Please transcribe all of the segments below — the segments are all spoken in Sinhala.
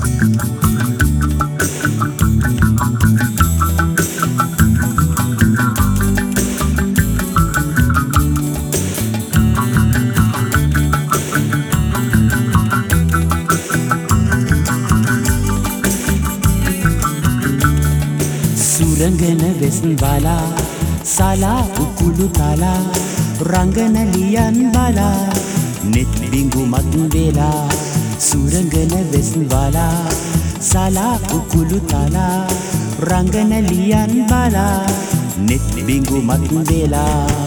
सुरंगन वेसन वाला साला उकुलु ताला रंगन लियन बाला नित बिंगु मतन वेला सुरंगन वेसन वाला साला उकुलु ताला रंगन लियन बाला नित बिंगु मतन वेला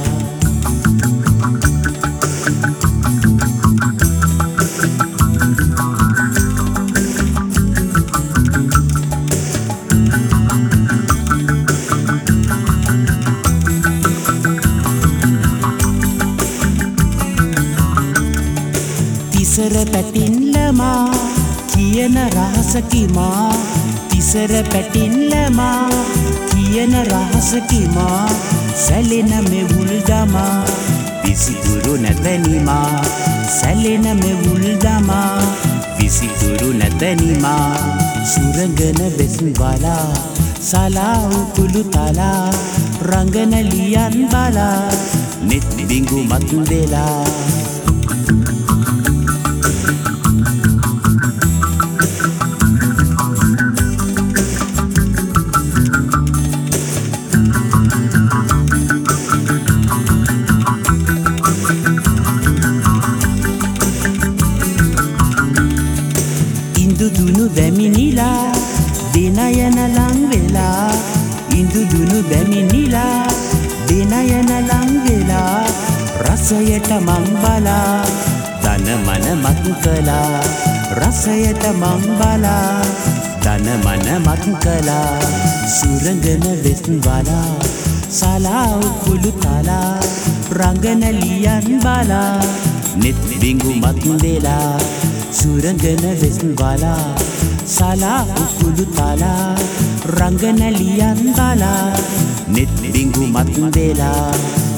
තිසර පැටින්ලමා කියන රහසකිමා තිසර පැටින්ලමා කියන රහසකිමා සැලෙන මෙවුල් දමා විසිතුරු නැතනිමා සැලෙන මෙවුල් දමා විසිතුරු නැතනිමා සුරංගන වෙසන් वाला साला උකුළු තලා රංගන ලියන් බලා නිත් බිංගු මතුන් වෙලා ඉන්දුදුනු වැමිනිලා දෙනයන ලං වෙලා ඉන්දුදුනු වැමිනිලා දෙනයන ලං වෙලා රසයට මං බලා දන මන මතු කළා රසයට මං බලා දන මන මතු කළා සුරංගන වෙසන් वाला साला උකුළු තලා රංගන ලියන් බලා නිත් බිංගු මතු වෙලා सुरंगन वेसन वाला साला उकुलु ताला रंगन लियन बाला नित बिंगु मतन वेला